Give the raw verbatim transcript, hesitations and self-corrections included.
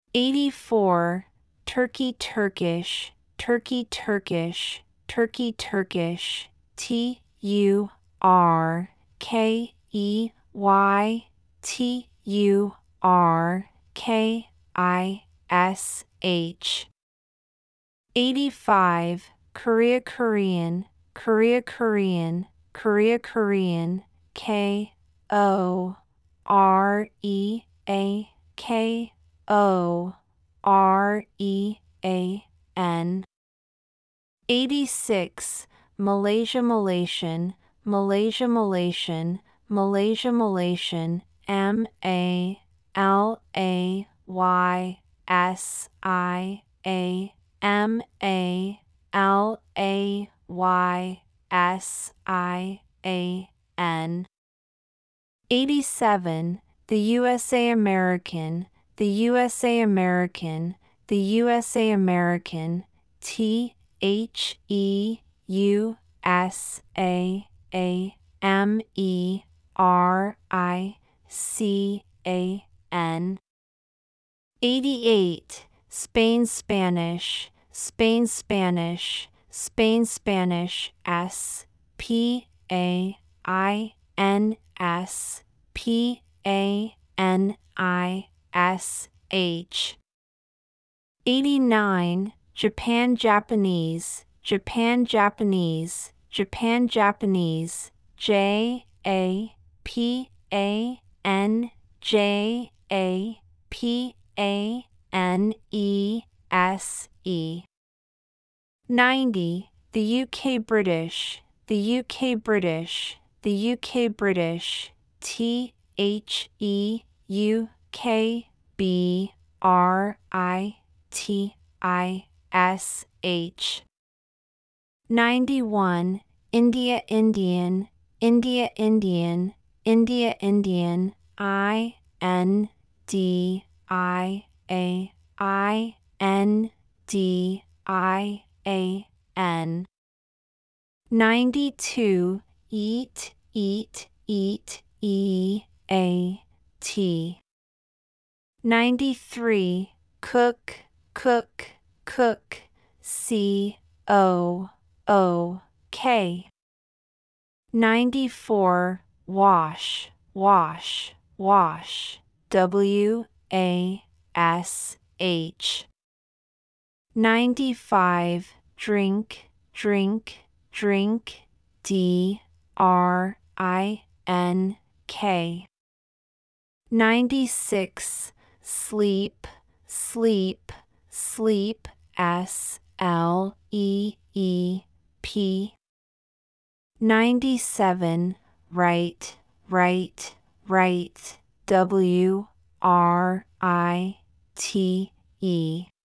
eighty-four, Turkey Turkish, Turkey Turkish, Turkey Turkish, T U R K E Y, T U R K I S H. eighty-five, Korea Korean, Korea Korean, Korea Korean, K O R E A K O R E A N. eighty-six, Malaysia Malaysian, Malaysia Malaysian, Malaysia Malaysian, M A L A Y S I A, M A L A Y S I A N. eighty-seven, the U S A American, the U S A American, the U S A American, T H E U S A A M E R I C A N. eighty-eight, Spain Spanish, Spain Spanish, Spain Spanish, S P A I N S, P A N I S H. eighty-nine, Japan Japanese, Japan Japanese, Japan Japanese, J A P A N J A P A N E S E. ninety, the U K British, the U K British, the U K British, T H E U K B R I T I S H. ninety-one, India Indian, India Indian, India Indian, I N D I A I N D I A N. ninety-two, Eat, Eat, Eat, E A T. ninety-three, Cook, Cook, Cook, C O O K. ninety-four, Wash, Wash, Wash, W A S H. ninety-five, Drink, Drink, Drink, D R I N K. ninety-six, Sleep, Sleep, Sleep, S L E E P. ninety-seven, Right, Right, Right, W R I T E.